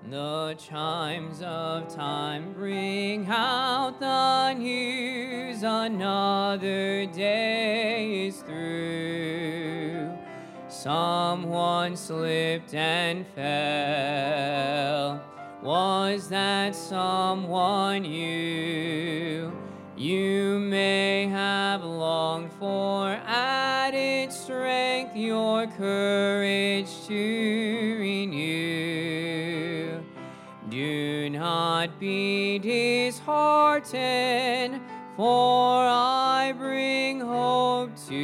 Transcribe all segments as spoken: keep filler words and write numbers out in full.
The chimes of time bring out the news, another day is through. Someone slipped and fell. Was that someone you? You may have longed for added strength, your courage to renew. Do not be disheartened, for I bring hope to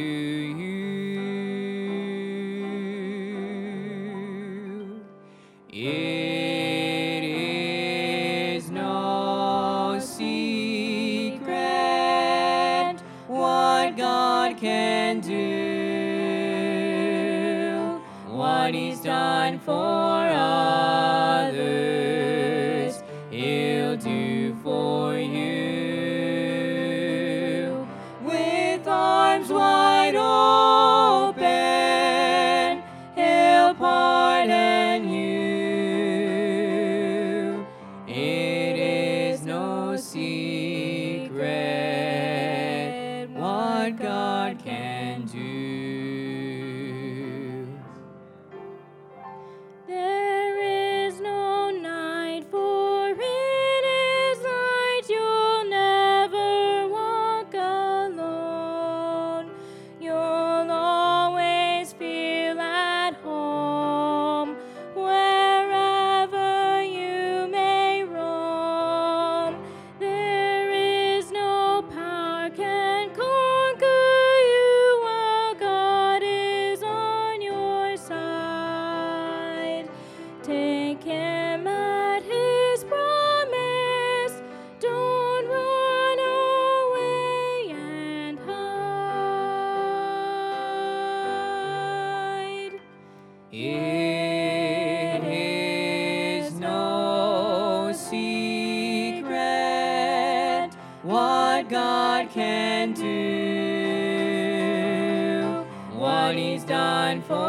you. It is no secret what God can do, what He's done for others, He'll do for you. With arms wide open, He'll pardon you. It is no secret what God can do. There is no night, for it is light. You'll never walk alone. You'll always feel at home wherever you may roam. There is no power can conquer you while God is on your side. Take Him at His promise. Don't run away and hide. It is no secret what God can do, what He's done for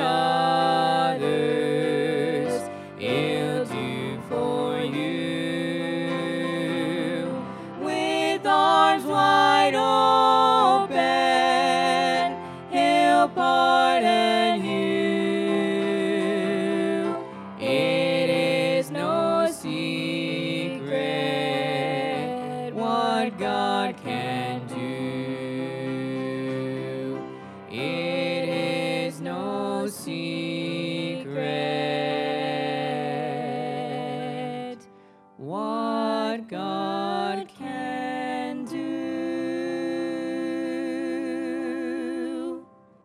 others, He'll do for you. With arms wide open, He'll pardon you. It is no secret what God can do. It is no secret what God can do.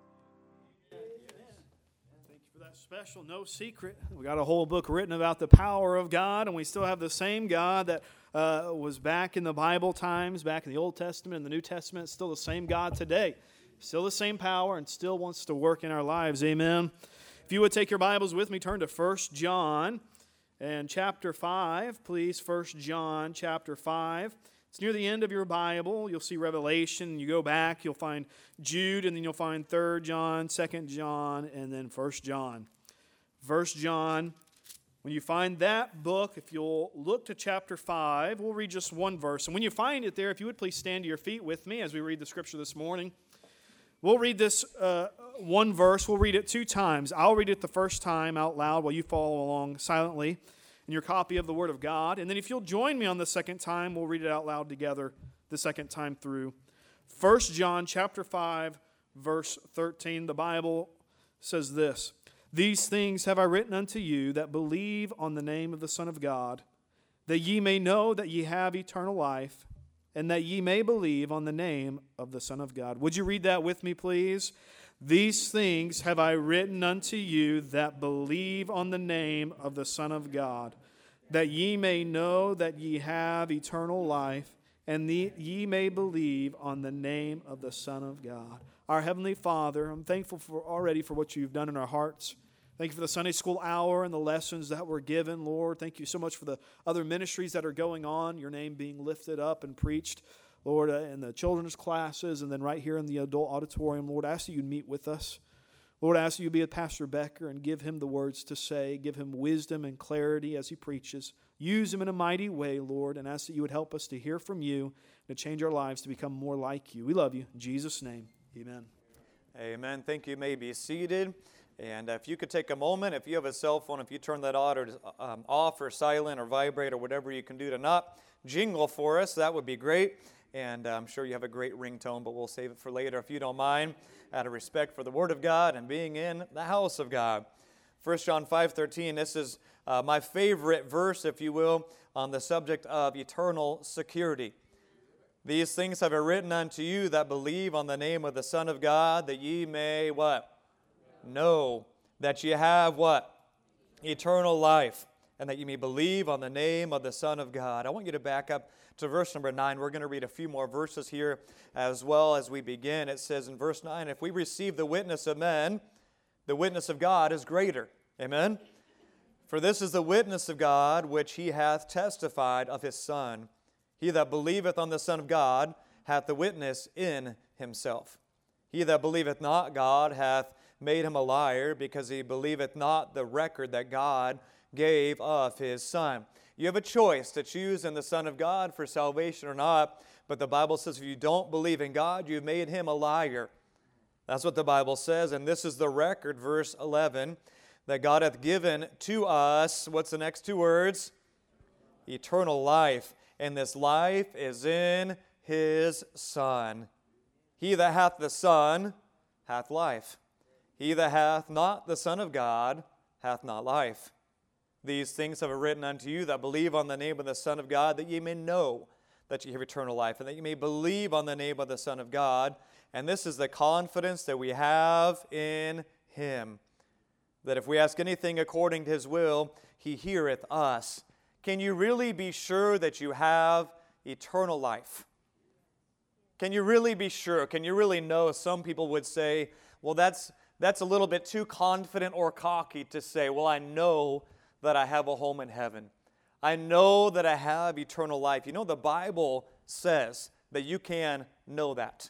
Thank you for that special No Secret. We got a whole book written about the power of God, and we still have the same God that uh, was back in the Bible times, back in the Old Testament and the New Testament. Still the same God today. Still the same power and still wants to work in our lives. Amen. If you would take your Bibles with me, turn to First John and chapter five, please. First John chapter five. It's near the end of your Bible. You'll see Revelation. You go back, you'll find Jude, and then you'll find Third John, Second John, and then First John. First John. When you find that book, if you'll look to chapter five, we'll read just one verse. And when you find it there, if you would please stand to your feet with me as we read the scripture this morning. We'll read this uh, one verse. We'll read it two times. I'll read it the first time out loud while you follow along silently in your copy of the Word of God. And then if you'll join me on the second time, we'll read it out loud together the second time through. First John chapter five, verse thirteen. The Bible says this: These things have I written unto you that believe on the name of the Son of God, that ye may know that ye have eternal life, and that ye may believe on the name of the Son of God. Would you read that with me, please? These things have I written unto you that believe on the name of the Son of God, that ye may know that ye have eternal life, and the, ye may believe on the name of the Son of God. Our Heavenly Father, I'm thankful for already for what you've done in our hearts. Thank you for the Sunday school hour and the lessons that were given, Lord. Thank you so much for the other ministries that are going on, your name being lifted up and preached, Lord, uh, in the children's classes and then right here in the adult auditorium. Lord, I ask that you'd meet with us. Lord, I ask you to be with Pastor Becker and give him the words to say. Give him wisdom and clarity as he preaches. Use him in a mighty way, Lord, and ask that you would help us to hear from you and to change our lives to become more like you. We love you. In Jesus' name, amen. Amen. Thank you. You may be seated. And if you could take a moment, if you have a cell phone, if you turn that auto um, off or silent or vibrate or whatever you can do to not jingle for us, that would be great. And I'm sure you have a great ringtone, but we'll save it for later if you don't mind, out of respect for the Word of God and being in the house of God. First John five thirteen, this is uh, my favorite verse, if you will, on the subject of eternal security. These things have I written unto you that believe on the name of the Son of God, that ye may what? Know that ye have what? Eternal life, and that ye may believe on the name of the Son of God. I want you to back up to verse number nine. We're going to read a few more verses here as well as we begin. It says in verse nine, if we receive the witness of men, the witness of God is greater. Amen? For this is the witness of God which he hath testified of his Son. He that believeth on the Son of God hath the witness in himself. He that believeth not God hath made him a liar, because he believeth not the record that God gave of his Son. You have a choice to choose in the Son of God for salvation or not, but the Bible says if you don't believe in God, you've made him a liar. That's what the Bible says, and this is the record, verse eleven, that God hath given to us, what's the next two words? Eternal life, and this life is in his Son. He that hath the Son hath life. He that hath not the Son of God hath not life. These things have I written unto you that believe on the name of the Son of God, that ye may know that ye have eternal life, and that ye may believe on the name of the Son of God. And this is the confidence that we have in him, that if we ask anything according to his will, he heareth us. Can you really be sure that you have eternal life? Can you really be sure? Can you really know? Some people would say, well, that's That's a little bit too confident or cocky to say, well, I know that I have a home in heaven. I know that I have eternal life. You know, the Bible says that you can know that.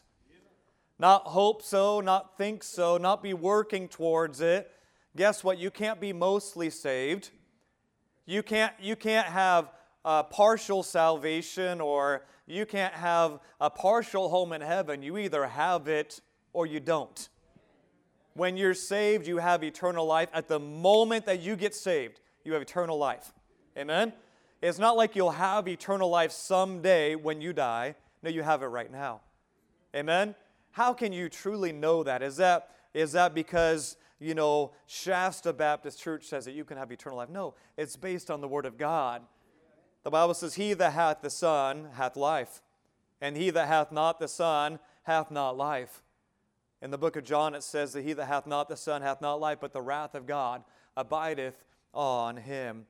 Not hope so, not think so, not be working towards it. Guess what? You can't be mostly saved. You can't, you can't have a partial salvation, or you can't have a partial home in heaven. You either have it or you don't. When you're saved, you have eternal life. At the moment that you get saved, you have eternal life. Amen? It's not like you'll have eternal life someday when you die. No, you have it right now. Amen? How can you truly know that? Is that, is that because, you know, Shasta Baptist Church says that you can have eternal life? No, it's based on the Word of God. The Bible says, he that hath the Son hath life, and he that hath not the Son hath not life. In the book of John, it says that he that hath not the Son hath not life, but the wrath of God abideth on him.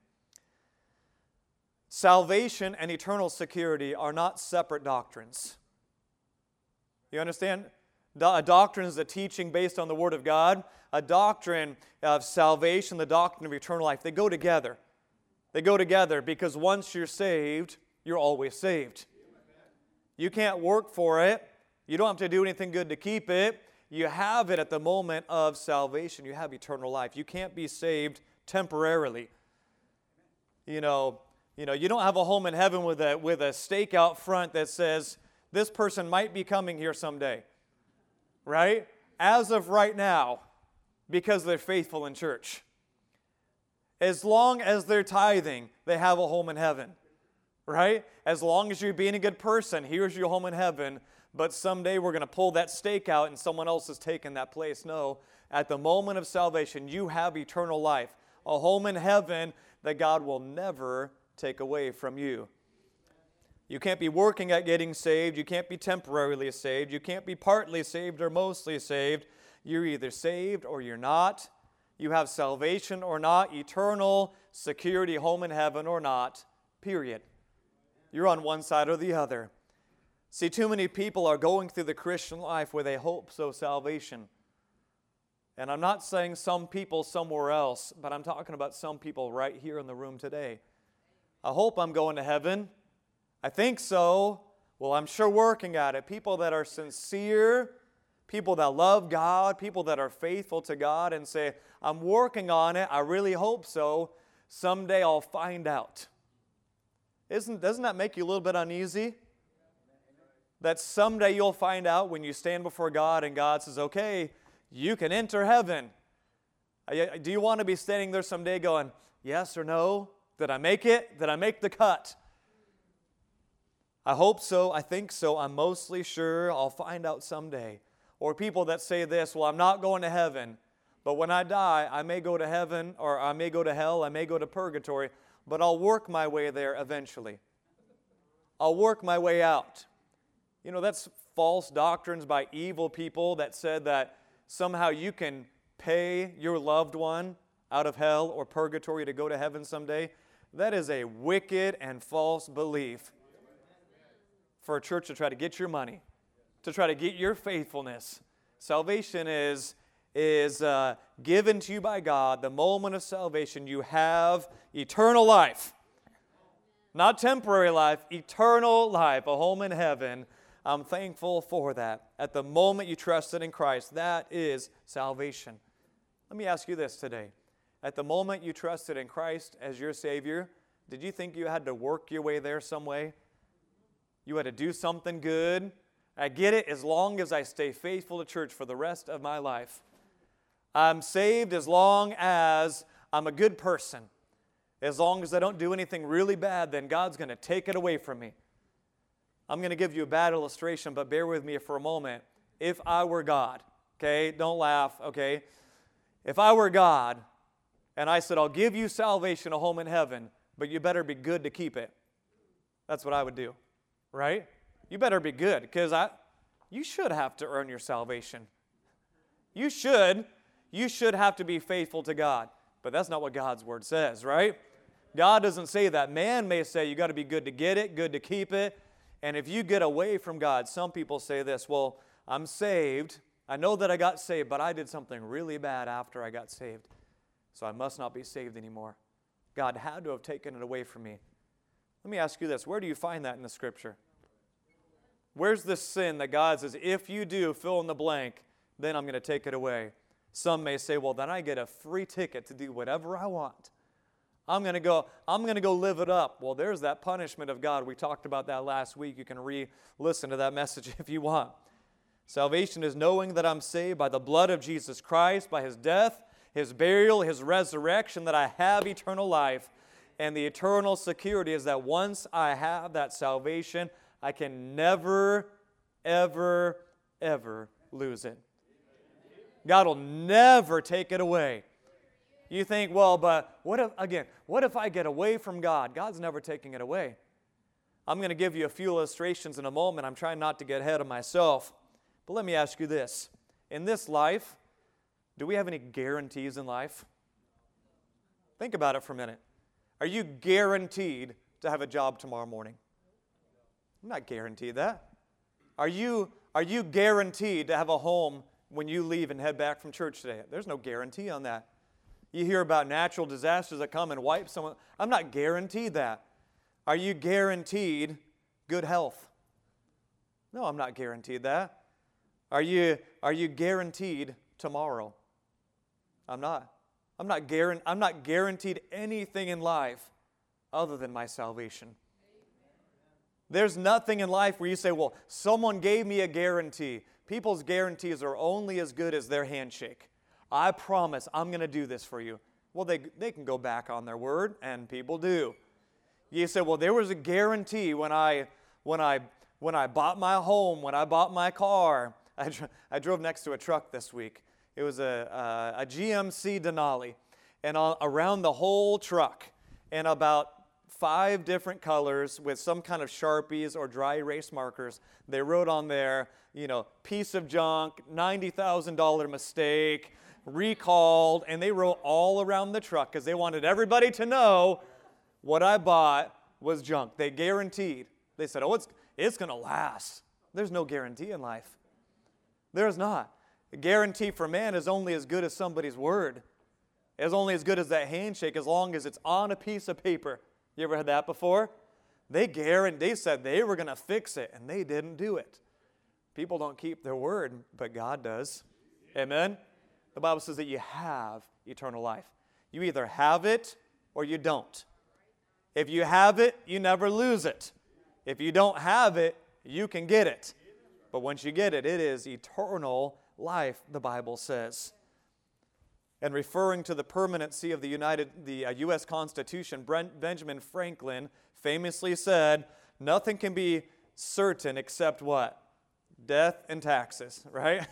Salvation and eternal security are not separate doctrines. You understand? A doctrine is a teaching based on the Word of God. A doctrine of salvation, the doctrine of eternal life, they go together. They go together because once you're saved, you're always saved. You can't work for it. You don't have to do anything good to keep it. You have it at the moment of salvation. You have eternal life. You can't be saved temporarily. You know, you know, you don't have a home in heaven with a with a stake out front that says this person might be coming here someday. Right? As of right now, because they're faithful in church. As long as they're tithing, they have a home in heaven. Right? As long as you're being a good person, here's your home in heaven. But someday we're going to pull that stake out and someone else is taking that place. No, at the moment of salvation, you have eternal life, a home in heaven that God will never take away from you. You can't be working at getting saved. You can't be temporarily saved. You can't be partly saved or mostly saved. You're either saved or you're not. You have salvation or not, eternal security, home in heaven or not, period. You're on one side or the other. See, too many people are going through the Christian life with a hope so salvation. And I'm not saying some people somewhere else, but I'm talking about some people right here in the room today. I hope I'm going to heaven. I think so. Well, I'm sure working at it. People that are sincere, people that love God, people that are faithful to God, and say, I'm working on it, I really hope so, someday I'll find out. Isn't, doesn't that make you a little bit uneasy? That someday you'll find out when you stand before God and God says, okay, you can enter heaven. Do you want to be standing there someday going, yes or no? Did I make it? Did I make the cut? I hope so. I think so. I'm mostly sure I'll find out someday. Or people that say this, well, I'm not going to heaven, but when I die, I may go to heaven, or I may go to hell, I may go to purgatory, but I'll work my way there eventually. I'll work my way out. You know, that's false doctrines by evil people that said that somehow you can pay your loved one out of hell or purgatory to go to heaven someday. That is a wicked and false belief for a church to try to get your money, to try to get your faithfulness. Salvation is, is uh, given to you by God. The moment of salvation, you have eternal life. Not temporary life, eternal life, a home in heaven. I'm thankful for that. At the moment you trusted in Christ, that is salvation. Let me ask you this today. At the moment you trusted in Christ as your Savior, did you think you had to work your way there some way? You had to do something good? I get it as long as I stay faithful to church for the rest of my life. I'm saved as long as I'm a good person. As long as I don't do anything really bad, then God's going to take it away from me. I'm going to give you a bad illustration, but bear with me for a moment. If I were God, okay, don't laugh, okay? If I were God, and I said, I'll give you salvation, a home in heaven, but you better be good to keep it. That's what I would do, right? You better be good, because I, you should have to earn your salvation. You should. You should have to be faithful to God. But that's not what God's Word says, right? God doesn't say that. Man may say you got to be good to get it, good to keep it. And if you get away from God, some people say this, well, I'm saved. I know that I got saved, but I did something really bad after I got saved. So I must not be saved anymore. God had to have taken it away from me. Let me ask you this. Where do you find that in the Scripture? Where's the sin that God says, if you do fill in the blank, then I'm going to take it away? Some may say, well, then I get a free ticket to do whatever I want. I'm going to go, I'm going to go live it up. Well, there's that punishment of God. We talked about that last week. You can re-listen to that message if you want. Salvation is knowing that I'm saved by the blood of Jesus Christ, by His death, His burial, His resurrection, that I have eternal life. And the eternal security is that once I have that salvation, I can never, ever, ever lose it. God will never take it away. You think, well, but what if, again, what if I get away from God? God's never taking it away. I'm going to give you a few illustrations in a moment. I'm trying not to get ahead of myself. But let me ask you this. In this life, do we have any guarantees in life? Think about it for a minute. Are you guaranteed to have a job tomorrow morning? I'm not guaranteed that. Are you, are you guaranteed to have a home when you leave and head back from church today? There's no guarantee on that. You hear about natural disasters that come and wipe someone. I'm not guaranteed that. Are you guaranteed good health? No, I'm not guaranteed that. Are you, are you guaranteed tomorrow? I'm not. I'm not, guaran- I'm not guaranteed anything in life other than my salvation. There's nothing in life where you say, well, someone gave me a guarantee. People's guarantees are only as good as their handshake. I promise I'm going to do this for you. Well, they, they can go back on their word, and people do. You say, well, there was a guarantee when I, when I, when I bought my home, when I bought my car. I, dr- I drove next to a truck this week. It was a, a, a G M C Denali, and all, around the whole truck, and about five different colors with some kind of Sharpies or dry erase markers, they wrote on there, you know, piece of junk, ninety thousand dollars mistake, recalled, and they wrote all around the truck because they wanted everybody to know what I bought was junk. They guaranteed. They said, oh, it's, it's going to last. There's no guarantee in life. There's not. A guarantee for man is only as good as somebody's word. It's only as good as that handshake as long as it's on a piece of paper. You ever had that before? They guaranteed, they said they were going to fix it, and they didn't do it. People don't keep their word, but God does. Amen? The Bible says that you have eternal life. You either have it or you don't. If you have it, you never lose it. If you don't have it, you can get it. But once you get it, it is eternal life, the Bible says. And referring to the permanency of the United, the uh, U S Constitution, Brent, Benjamin Franklin famously said, nothing can be certain except what? Death and taxes, right?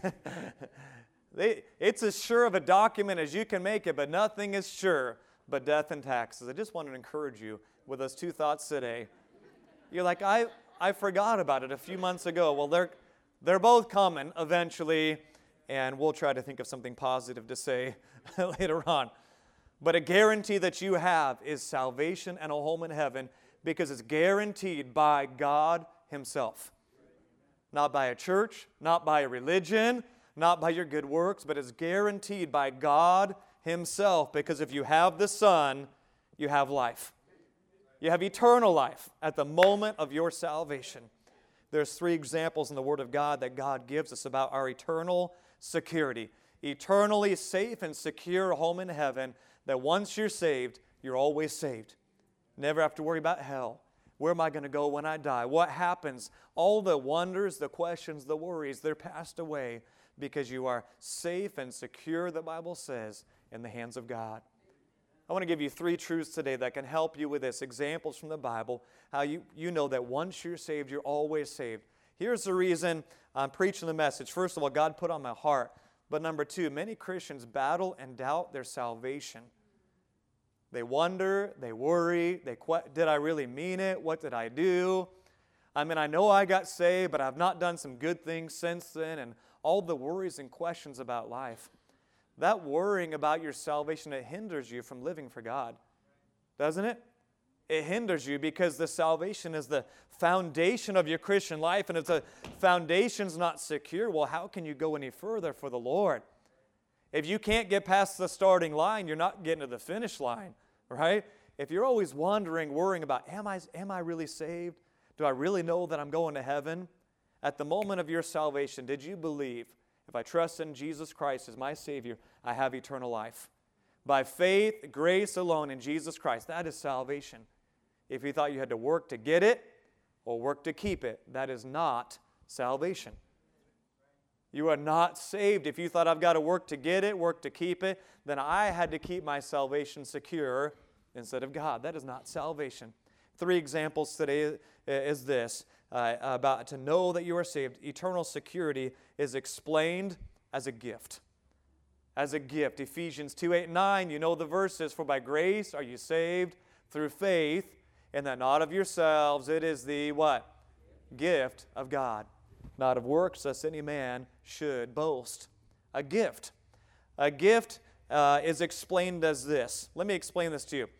they, it's as sure of a document as you can make it, but nothing is sure but death and taxes. I just want to encourage you with those two thoughts today. You're like, I, I forgot about it a few months ago. Well, they're, they're both coming eventually, and we'll try to think of something positive to say later on. But a guarantee that you have is salvation and a home in heaven, because it's guaranteed by God Himself. Not by a church, not by a religion, not by your good works, but it's guaranteed by God Himself, because if you have the Son, you have life. You have eternal life at the moment of your salvation. There's three examples in the Word of God that God gives us about our eternal security. Eternally safe and secure home in heaven, that once you're saved, you're always saved. Never have to worry about hell. Where am I going to go when I die? What happens? All the wonders, the questions, the worries, they're passed away because you are safe and secure, the Bible says, in the hands of God. I want to give you three truths today that can help you with this. Examples from the Bible, how you, you know that once you're saved, you're always saved. Here's the reason I'm preaching the message. First of all, God put on my heart. But number two, many Christians battle and doubt their salvation. They wonder, they worry, they did I really mean it? What did I do? I mean, I know I got saved, but I've not done some good things since then, and all the worries and questions about life. That worrying about your salvation, it hinders you from living for God, doesn't it? It hinders you because the salvation is the foundation of your Christian life, and if the foundation's not secure, well, how can you go any further for the Lord? If you can't get past the starting line, you're not getting to the finish line, right? If you're always wondering, worrying about, am I, am I really saved? Do I really know that I'm going to heaven? At the moment of your salvation, did you believe, if I trust in Jesus Christ as my Savior, I have eternal life? By faith, grace alone in Jesus Christ, that is salvation. If you thought you had to work to get it or work to keep it, that is not salvation. You are not saved. If you thought I've got to work to get it, work to keep it, then I had to keep my salvation secure instead of God. That is not salvation. Three examples today is this, uh, about to know that you are saved. Eternal security is explained as a gift. As a gift. Ephesians two, eight, nine, you know the verses. For by grace are you saved through faith, and that not of yourselves. It is the what? Gift of God. Not of works, lest any man should boast. A gift. A gift uh, is explained as this. Let me explain this to you.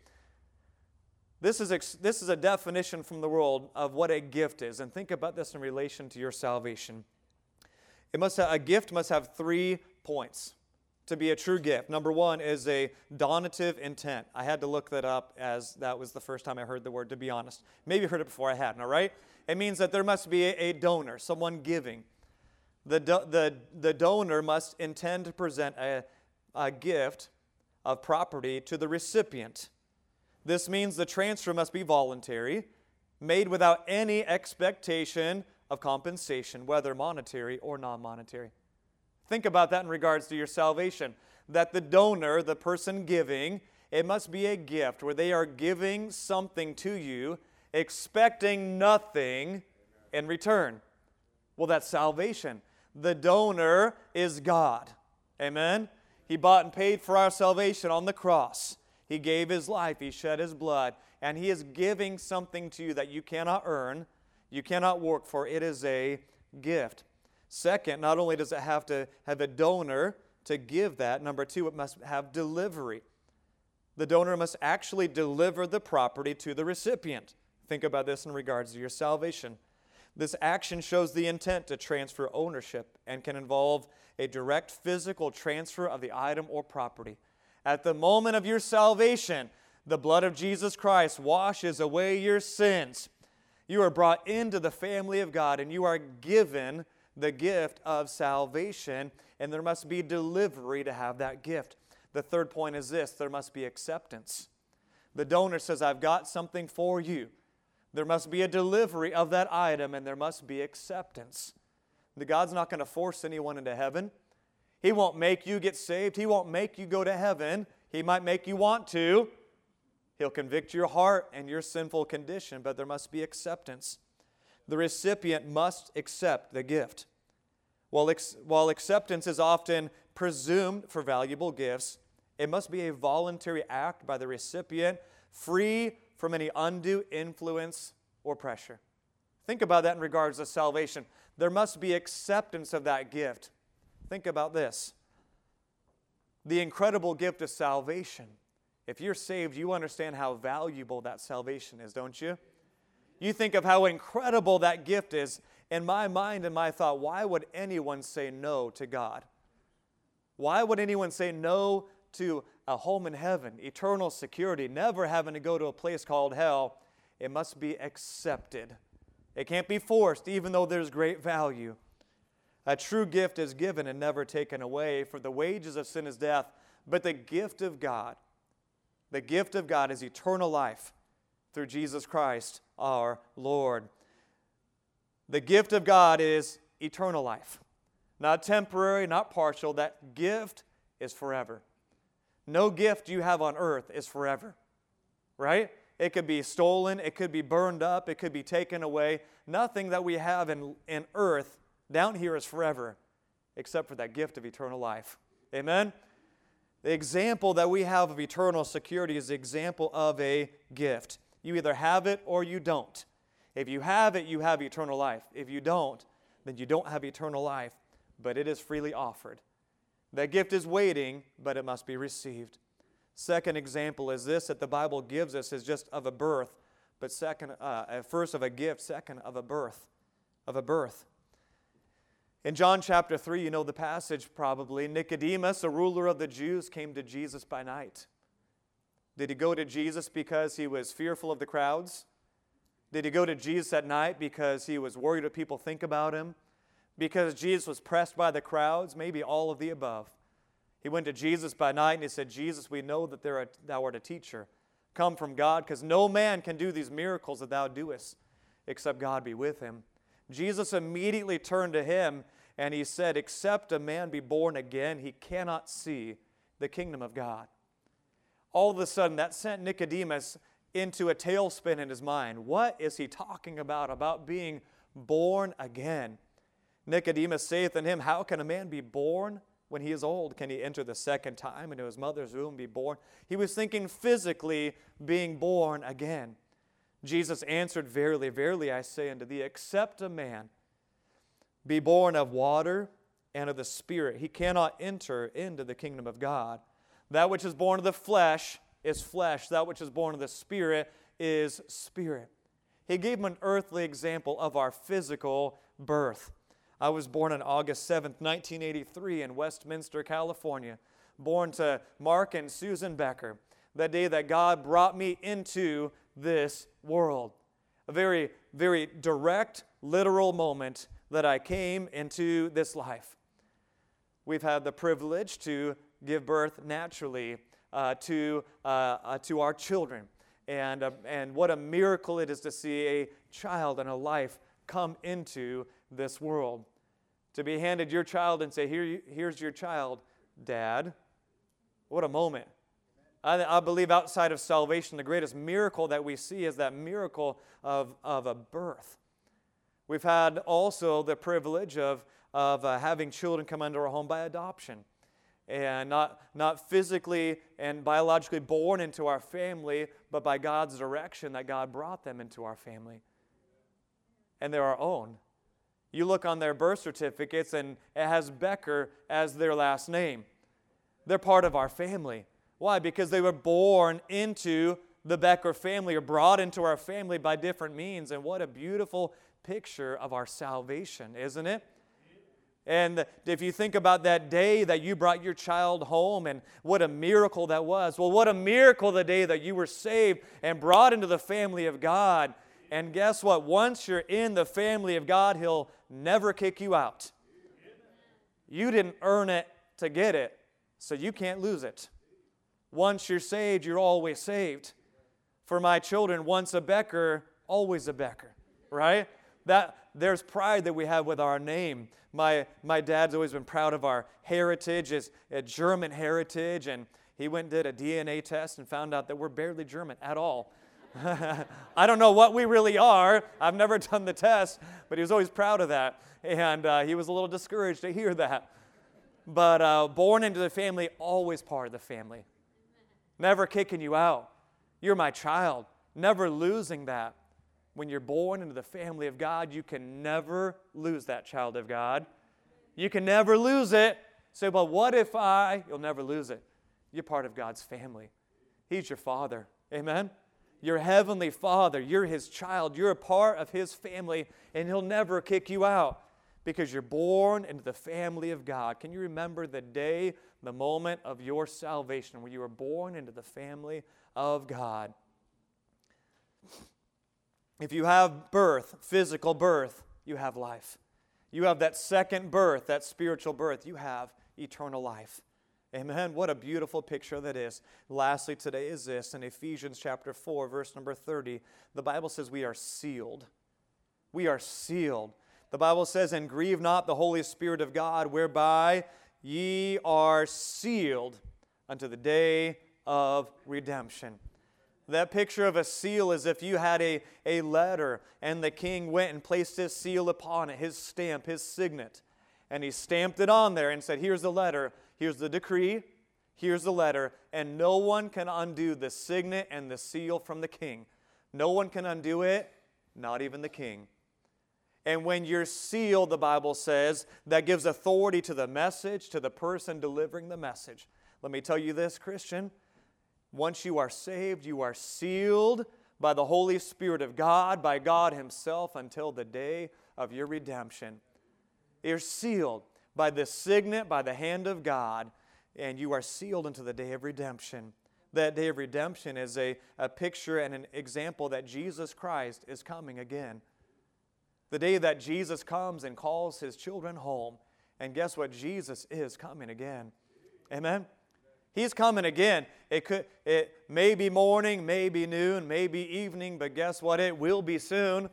This is, ex- this is a definition from the world of what a gift is. And think about this in relation to your salvation. It must have, a gift must have three points to be a true gift. Number one is a donative intent. I had to look that up as that was the first time I heard the word, to be honest. Maybe you heard it before I hadn't, all right? It means that there must be a, a donor, someone giving. The, do, the, the donor must intend to present a, a gift of property to the recipient. This means the transfer must be voluntary, made without any expectation of compensation, whether monetary or non-monetary. Think about that in regards to your salvation. That the donor, the person giving, it must be a gift where they are giving something to you, expecting nothing in return. Well, that's salvation. The donor is God. Amen? He bought and paid for our salvation on the cross. He gave His life. He shed His blood. And He is giving something to you that you cannot earn, you cannot work for. It is a gift. Second, not only does it have to have a donor to give that, number two, it must have delivery. The donor must actually deliver the property to the recipient. Think about this in regards to your salvation. This action shows the intent to transfer ownership and can involve a direct physical transfer of the item or property. At the moment of your salvation, the blood of Jesus Christ washes away your sins. You are brought into the family of God, and you are given the gift of salvation, and there must be delivery to have that gift. The third point is this: there must be acceptance. The donor says, I've got something for you. There must be a delivery of that item, and there must be acceptance. The God's not going to force anyone into heaven. He won't make you get saved. He won't make you go to heaven. He might make you want to. He'll convict your heart and your sinful condition, but there must be acceptance. The recipient must accept the gift. While, ex- while acceptance is often presumed for valuable gifts, it must be a voluntary act by the recipient, free from any undue influence or pressure. Think about that in regards to salvation. There must be acceptance of that gift. Think about this. The incredible gift of salvation. If you're saved, you understand how valuable that salvation is, don't you? You think of how incredible that gift is. In my mind and my thought, why would anyone say no to God? Why would anyone say no to a home in heaven, eternal security, never having to go to a place called hell? It must be accepted. It can't be forced, even though there's great value. A true gift is given and never taken away, for the wages of sin is death, but the gift of God, the gift of God is eternal life through Jesus Christ our Lord. The gift of God is eternal life. Not temporary, not partial. That gift is forever. No gift you have on earth is forever. Right? It could be stolen. It could be burned up. It could be taken away. Nothing that we have in, in earth down here is forever, except for that gift of eternal life. Amen? The example that we have of eternal security is the example of a gift. You either have it or you don't. If you have it, you have eternal life. If you don't, then you don't have eternal life, but it is freely offered. That gift is waiting, but it must be received. Second example is this that the Bible gives us is just of a birth, but second, uh, first of a gift, second of a birth, of a birth. In John chapter three, you know the passage probably, Nicodemus, a ruler of the Jews, came to Jesus by night. Did he go to Jesus because he was fearful of the crowds? Did he go to Jesus at night because he was worried what people think about him? Because Jesus was pressed by the crowds? Maybe all of the above. He went to Jesus by night and he said, Jesus, we know that thou art a teacher, come from God, because no man can do these miracles that thou doest, except God be with him. Jesus immediately turned to him and he said, except a man be born again, he cannot see the kingdom of God. All of a sudden, that sent Nicodemus into a tailspin in his mind. What is he talking about, about being born again? Nicodemus saith unto him, how can a man be born when he is old? Can he enter the second time into his mother's womb, be born? He was thinking physically being born again. Jesus answered, verily, verily, I say unto thee, except a man be born of water and of the Spirit, he cannot enter into the kingdom of God. That which is born of the flesh is flesh. That which is born of the Spirit is spirit. He gave him an earthly example of our physical birth. I was born on August seventh, nineteen eighty-three in Westminster, California. Born to Mark and Susan Becker. The day that God brought me into this world. A very, very direct, literal moment that I came into this life. We've had the privilege to give birth naturally uh, to, uh, uh, to our children. And, uh, and what a miracle it is to see a child and a life come into this world. To be handed your child and say, Here, you, here's your child, Dad. What a moment. I, I believe outside of salvation, the greatest miracle that we see is that miracle of, of a birth. We've had also the privilege of, of uh, having children come into our home by adoption. And not, not physically and biologically born into our family, but by God's direction that God brought them into our family. And they're our own. You look on their birth certificates and it has Becker as their last name. They're part of our family. Why? Because they were born into the Becker family or brought into our family by different means. And what a beautiful picture of our salvation, isn't it? And if you think about that day that you brought your child home and what a miracle that was. Well, what a miracle the day that you were saved and brought into the family of God. And guess what? Once you're in the family of God, He'll never kick you out. You didn't earn it to get it, so you can't lose it. Once you're saved, you're always saved. For my children, once a Becker, always a Becker, right? That there's pride that we have with our name. My my dad's always been proud of our heritage, as a German heritage, and he went and did a D N A test and found out that we're barely German at all. I don't know what we really are. I've never done the test, but he was always proud of that. And uh, he was a little discouraged to hear that. But uh, born into the family, always part of the family. Never kicking you out. You're my child. Never losing that. When you're born into the family of God, you can never lose that child of God. You can never lose it. Say, but what if I? You'll never lose it. You're part of God's family. He's your Father. Amen? Your Heavenly Father. You're His child. You're a part of His family, and He'll never kick you out because you're born into the family of God. Can you remember the day, the moment of your salvation when you were born into the family of God? If you have birth, physical birth, you have life. You have that second birth, that spiritual birth, you have eternal life. Amen. What a beautiful picture that is. Lastly, today is this. In Ephesians chapter four, verse number thirty, the Bible says we are sealed. We are sealed. The Bible says, and grieve not the Holy Spirit of God, whereby ye are sealed unto the day of redemption. That picture of a seal is if you had a, a letter and the king went and placed his seal upon it, his stamp, his signet, and he stamped it on there and said, here's the letter, here's the decree, here's the letter, and no one can undo the signet and the seal from the king. No one can undo it, not even the king. And when you're sealed, the Bible says, that gives authority to the message, to the person delivering the message. Let me tell you this, Christian. Once you are saved, you are sealed by the Holy Spirit of God, by God Himself, until the day of your redemption. You're sealed by the signet, by the hand of God, and you are sealed until the day of redemption. That day of redemption is a, a picture and an example that Jesus Christ is coming again. The day that Jesus comes and calls His children home. And guess what? Jesus is coming again. Amen? He's coming again. It could, it may be morning, may be noon, may be evening, but guess what? It will be soon.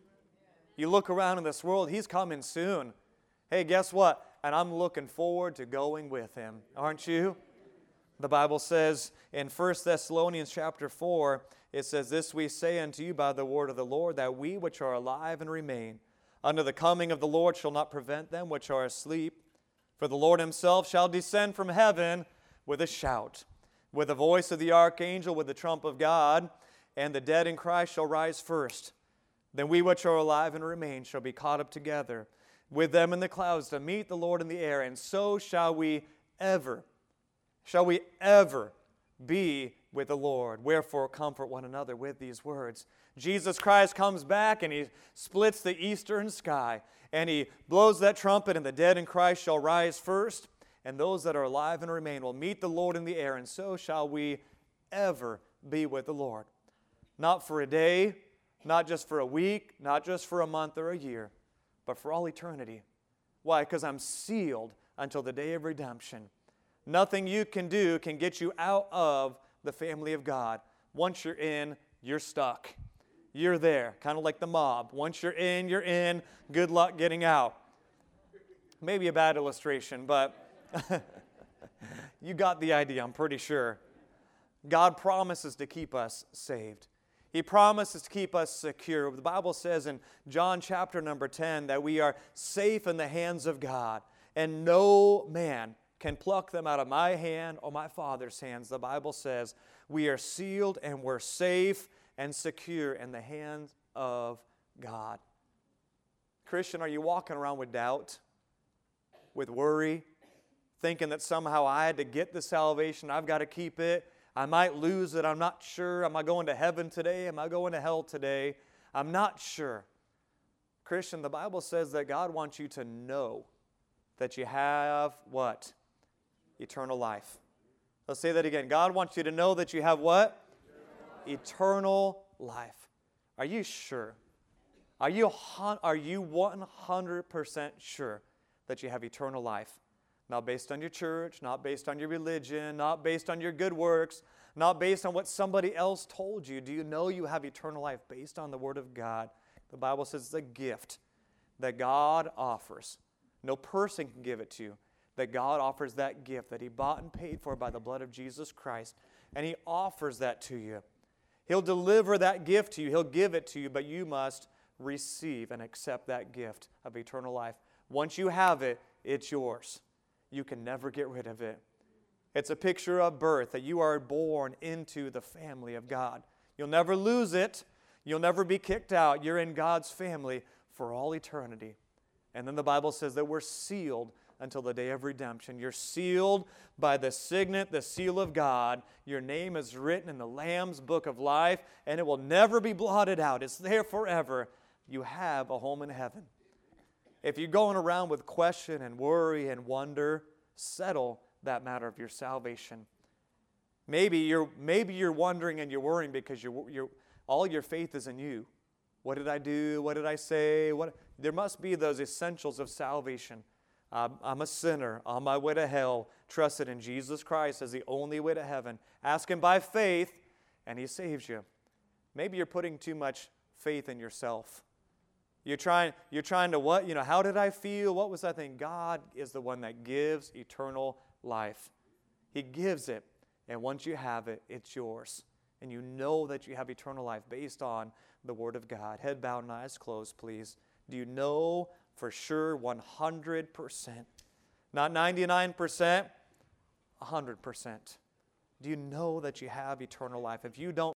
You look around in this world, He's coming soon. Hey, guess what? And I'm looking forward to going with Him. Aren't you? The Bible says in First Thessalonians chapter four, it says, this we say unto you by the word of the Lord, that we which are alive and remain unto the coming of the Lord shall not prevent them which are asleep. For the Lord Himself shall descend from heaven with a shout, with the voice of the archangel, with the trump of God, and the dead in Christ shall rise first. Then we which are alive and remain shall be caught up together with them in the clouds to meet the Lord in the air, and so shall we ever, shall we ever be with the Lord. Wherefore comfort one another with these words. Jesus Christ comes back and He splits the eastern sky, and He blows that trumpet, and the dead in Christ shall rise first. And those that are alive and remain will meet the Lord in the air, and so shall we ever be with the Lord. Not for a day, not just for a week, not just for a month or a year, but for all eternity. Why? Because I'm sealed until the day of redemption. Nothing you can do can get you out of the family of God. Once you're in, you're stuck. You're there, kind of like the mob. Once you're in, you're in. Good luck getting out. Maybe a bad illustration, but you got the idea, I'm pretty sure. God promises to keep us saved. He promises to keep us secure. The Bible says in John chapter number ten that we are safe in the hands of God, and no man can pluck them out of my hand or my Father's hands. The Bible says we are sealed and we're safe and secure in the hands of God. Christian, are you walking around with doubt, with worry, thinking that somehow I had to get the salvation, I've got to keep it, I might lose it, I'm not sure, am I going to heaven today, am I going to hell today, I'm not sure. Christian, the Bible says that God wants you to know that you have what? Eternal life. Let's say that again. God wants you to know that you have what? Eternal life. Eternal life. Are you sure? Are you, hun- are you one hundred percent sure that you have eternal life? Not based on your church, not based on your religion, not based on your good works, not based on what somebody else told you. Do you know you have eternal life based on the Word of God? The Bible says it's a gift that God offers. No person can give it to you. That God offers that gift that He bought and paid for by the blood of Jesus Christ. And He offers that to you. He'll deliver that gift to you. He'll give it to you, but you must receive and accept that gift of eternal life. Once you have it, it's yours. You can never get rid of it. It's a picture of birth, that you are born into the family of God. You'll never lose it. You'll never be kicked out. You're in God's family for all eternity. And then the Bible says that we're sealed until the day of redemption. You're sealed by the signet, the seal of God. Your name is written in the Lamb's book of life, and it will never be blotted out. It's there forever. You have a home in heaven. If you're going around with question and worry and wonder, settle that matter of your salvation. Maybe you're, maybe you're wondering and you're worrying because you're, you're, all your faith is in you. What did I do? What did I say? What? There must be those essentials of salvation. Um, I'm a sinner on my way to hell, trusted in Jesus Christ as the only way to heaven. Ask Him by faith, and He saves you. Maybe you're putting too much faith in yourself. You're trying, you're trying to what? You know, how did I feel? What was that thing? God is the one that gives eternal life. He gives it, and once you have it, it's yours. And you know that you have eternal life based on the Word of God. Head bowed and eyes closed, please. Do you know for sure one hundred percent? Not ninety-nine percent, one hundred percent. Do you know that you have eternal life? If you don't,